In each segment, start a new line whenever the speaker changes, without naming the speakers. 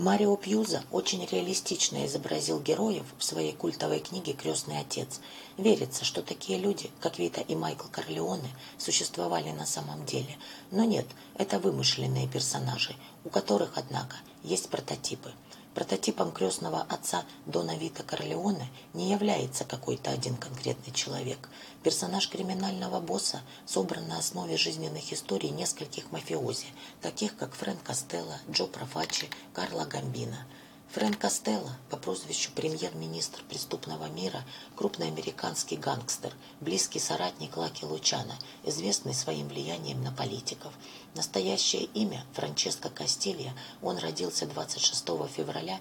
Марио Пьюза очень реалистично изобразил героев в своей культовой книге «Крестный отец». Верится, что такие люди, как Вита и Майкл Корлеоне, существовали на самом деле. Но нет, это вымышленные персонажи, у которых, однако, есть прототипы. Прототипом крестного отца Дона Вита Корлеоне не является какой-то один конкретный человек. Персонаж криминального босса собран на основе жизненных историй нескольких мафиози, таких как Фрэнк Костелло, Джо Профачи, Карло Гамбино. Фрэнк Костелло по прозвищу премьер-министр преступного мира, крупный американский гангстер, близкий соратник Лаки Лучано, известный своим влиянием на политиков. Настоящее имя Франческо Кастилья, он родился 26 февраля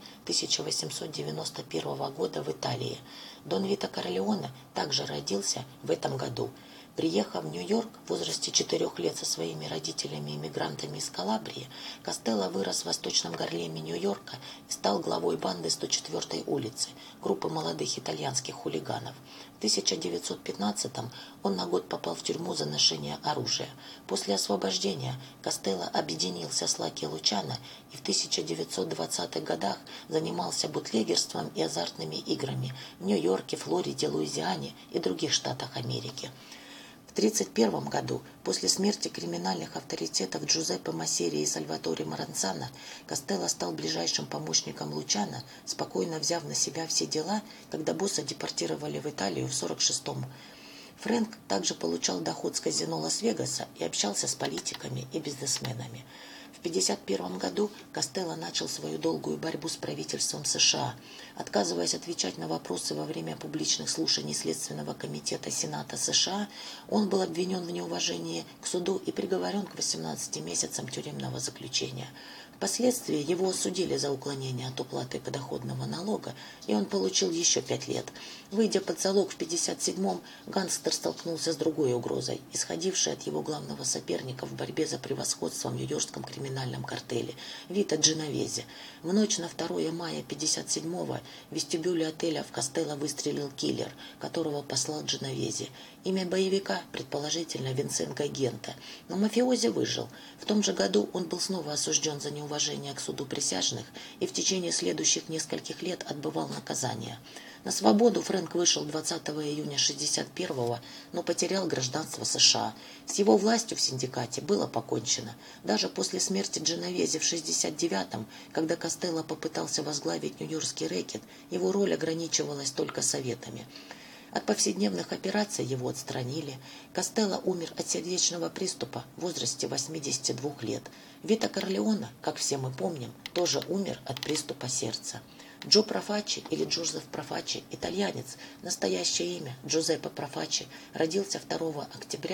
1891 года в Италии. Дон Вито Корлеоне также родился в этом году. Приехав в Нью-Йорк в возрасте 4 лет со своими родителями-иммигрантами из Калабрии, Костелло вырос в восточном Гарлеме Нью-Йорка и стал главой банды 104-й улицы, группы молодых итальянских хулиганов. В 1915-м он на год попал в тюрьму за ношение оружия. После освобождения Костелло объединился с Лаки Лучано и в 1920-х годах занимался бутлегерством и азартными играми в Нью-Йорке, Флориде, Луизиане и других штатах Америки. В 1931 году, после смерти криминальных авторитетов Джузеппе Массери и Сальваторе Маранцано, Костелло стал ближайшим помощником Лучано, спокойно взяв на себя все дела, когда босса депортировали в Италию в 1946-м. Фрэнк также получал доход с казино Лас-Вегаса и общался с политиками и бизнесменами. В 1951 году Костелло начал свою долгую борьбу с правительством США. Отказываясь отвечать на вопросы во время публичных слушаний Следственного комитета Сената США, он был обвинен в неуважении к суду и приговорен к 18 месяцам тюремного заключения. Впоследствии его осудили за уклонение от уплаты подоходного налога, и он получил еще 5 лет. Выйдя под залог в 1957-м, гангстер столкнулся с другой угрозой, исходившей от его главного соперника в борьбе за превосходство в нью-йоркском криминальном картеле – Вито Дженовезе. В ночь на 2 мая 1957-го в вестибюле отеля в Костелло выстрелил киллер, которого послал Дженовезе. Имя боевика, предположительно, Винсенто Гента. Но мафиози выжил. В том же году он был снова осужден за неуважение к суду присяжных и в течение следующих нескольких лет отбывал наказание. На свободу Фрэнк вышел 20 июня 1961-го, но потерял гражданство США. С его властью в синдикате было покончено. Даже после смерти Дженовезе в 1969-м, когда Костелло попытался возглавить нью-йоркский рэкет, его роль ограничивалась только советами. От повседневных операций его отстранили. Костелло умер от сердечного приступа в возрасте 82 лет. Вито Корлеоне, как все мы помним, тоже умер от приступа сердца. Джо Профачи или Джозеф Профачи, итальянец, настоящее имя Джузеппе Профачи, родился 2 октября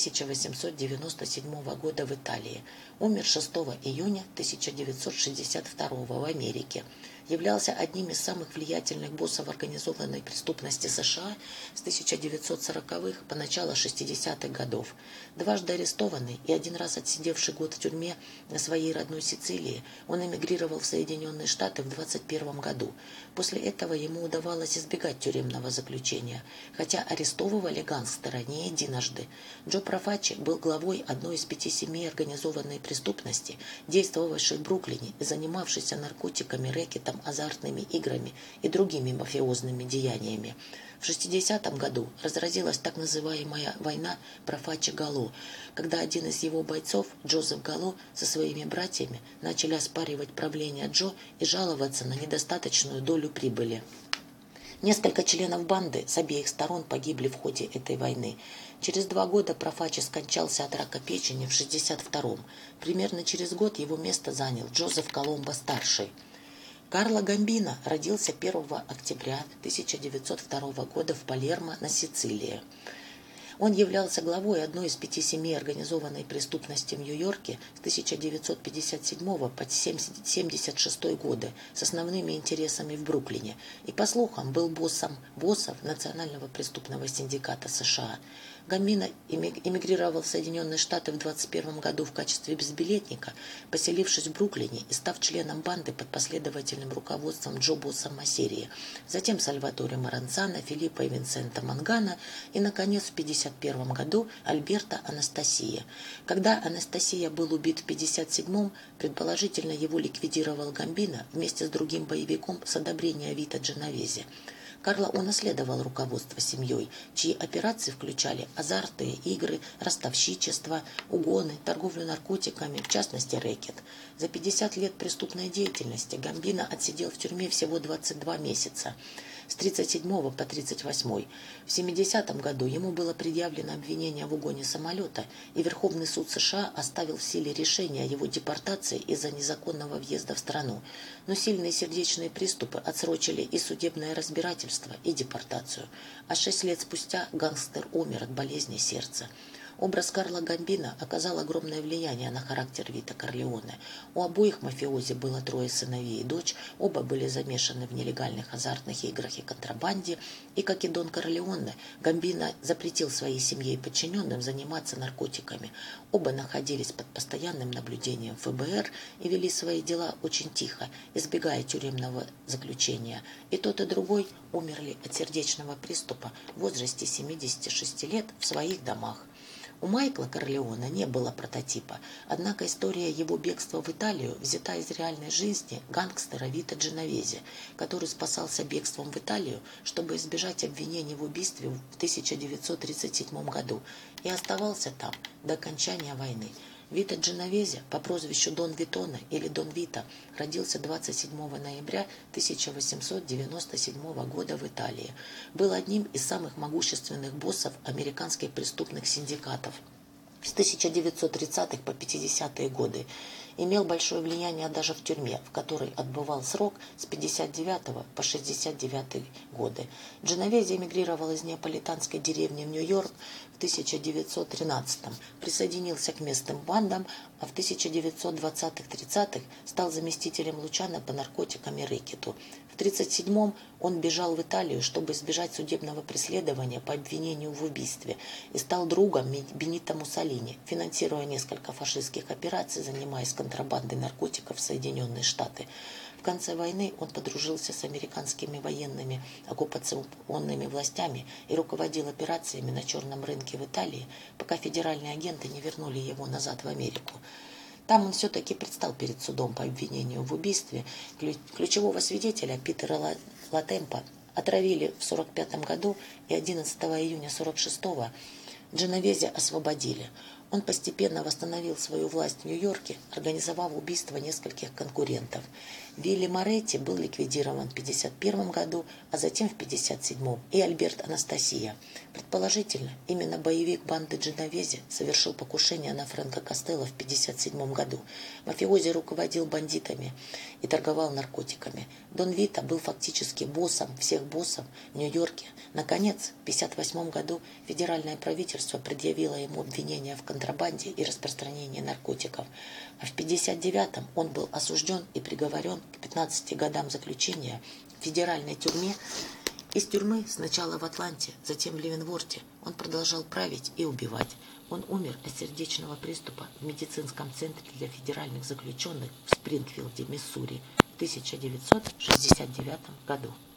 1897 года в Италии. Умер 6 июня 1962 в Америке. Являлся одним из самых влиятельных боссов организованной преступности США с 1940-х по начало 60-х годов. Дважды арестованный и один раз отсидевший год в тюрьме на своей родной Сицилии, он эмигрировал в Соединенные Штаты в 1921 году. После этого ему удавалось избегать тюремного заключения, хотя арестовывали гангстера не единожды. Джо Профачи был главой одной из 5 семей организованной преступности, действовавшей в Бруклине и занимавшейся наркотиками, рэкетом, азартными играми и другими мафиозными деяниями. В 60-м году разразилась так называемая война Профачи-Гало, когда один из его бойцов, Джозеф Гало, со своими братьями начали оспаривать правление Джо и жаловаться на недостаточную долю прибыли. Несколько членов банды с обеих сторон погибли в ходе этой войны. Через 2 года Профачи скончался от рака печени в 62-м. Примерно через год его место занял Джозеф Коломбо-старший. Карло Гамбино родился 1 октября 1902 года в Палермо на Сицилии. Он являлся главой одной из 5 семей организованной преступности в Нью-Йорке с 1957 по 1976 годы с основными интересами в Бруклине и, по слухам, был боссом боссов Национального преступного синдиката США. Гамбино эмигрировал в Соединенные Штаты в 21 году в качестве безбилетника, поселившись в Бруклине и став членом банды под последовательным руководством Джо Босса Массерии, затем Сальваторе Маранцана, Филиппа и Винсента Мангана и, наконец, в 1951 году Альберто Анастасия. Когда Анастасия был убит в 1957-м, предположительно его ликвидировал Гамбино вместе с другим боевиком с одобрения Вито Дженовезе. Карло унаследовал руководство семьей, чьи операции включали азартные игры, ростовщичество, угоны, торговлю наркотиками, в частности рэкет. За 50 лет преступной деятельности Гамбино отсидел в тюрьме всего 22 месяца. С 1937 по 1938. В 1970 году ему было предъявлено обвинение в угоне самолета, и Верховный суд США оставил в силе решение о его депортации из-за незаконного въезда в страну. Но сильные сердечные приступы отсрочили и судебное разбирательство, и депортацию. А 6 лет спустя гангстер умер от болезни сердца. Образ Карло Гамбино оказал огромное влияние на характер Вито Корлеоне. У обоих мафиози было 3 сыновей и дочь, оба были замешаны в нелегальных азартных играх и контрабанде, и, как и Дон Корлеоне, Гамбино запретил своей семье и подчиненным заниматься наркотиками. Оба находились под постоянным наблюдением ФБР и вели свои дела очень тихо, избегая тюремного заключения. И тот, и другой умерли от сердечного приступа в возрасте 76 лет в своих домах. У Майкла Корлеоне не было прототипа, однако история его бегства в Италию взята из реальной жизни гангстера Вито Дженовезе, который спасался бегством в Италию, чтобы избежать обвинений в убийстве в 1937 году, и оставался там до окончания войны. Вито Дженовезе по прозвищу Дон Витоне или Дон Вито родился 27 ноября 1897 года в Италии. Был одним из самых могущественных боссов американских преступных синдикатов. С 1930-х по 50-е годы имел большое влияние даже в тюрьме, в которой отбывал срок с 59 по 69 годы. Дженовезе эмигрировал из неаполитанской деревни в Нью-Йорк в 1913-м, присоединился к местным бандам, а в 1920-30-х стал заместителем Лучано по наркотикам и рэкету. В 1937-м он бежал в Италию, чтобы избежать судебного преследования по обвинению в убийстве, и стал другом Бенито Муссолини, финансируя несколько фашистских операций, занимаясь контрабандой наркотиков в Соединенные Штаты. В конце войны он подружился с американскими военными оккупационными властями и руководил операциями на черном рынке в Италии, пока федеральные агенты не вернули его назад в Америку. Там он все-таки предстал перед судом по обвинению в убийстве. Ключевого свидетеля Питера Латемпа отравили в 1945 году, и 11 июня 1946 Дженовезе освободили. Он постепенно восстановил свою власть в Нью-Йорке, организовав убийство нескольких конкурентов. Вилли Моретти был ликвидирован в 1951 году, а затем в 1957, и Альберто Анастасия. Предположительно, именно боевик банды Дженовезе совершил покушение на Фрэнка Костелло в 1957 году. Мафиози руководил бандитами и торговал наркотиками. Дон Вито был фактически боссом всех боссов в Нью-Йорке. Наконец, в 1958 году федеральное правительство предъявило ему обвинения в контрабанде и распространении наркотиков. А в 1959 он был осужден и приговорен к 15 годам заключения в федеральной тюрьме. Из тюрьмы сначала в Атланте, затем в Ливенворте он продолжал править и убивать. Он умер от сердечного приступа в медицинском центре для федеральных заключенных в Спрингфилде, Миссури, в 1969 году.